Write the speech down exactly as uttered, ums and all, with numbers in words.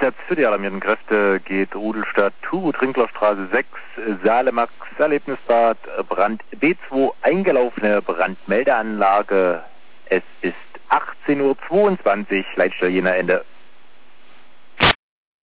Einsatz für die alarmierten Kräfte geht Rudelstadt, Hugo Trinklerstraße sechs, Salemax, Erlebnisbad, Brand B zwei, eingelaufene Brandmeldeanlage. Es ist achtzehn Uhr zweiundzwanzig, Leitstelle Jena Ende.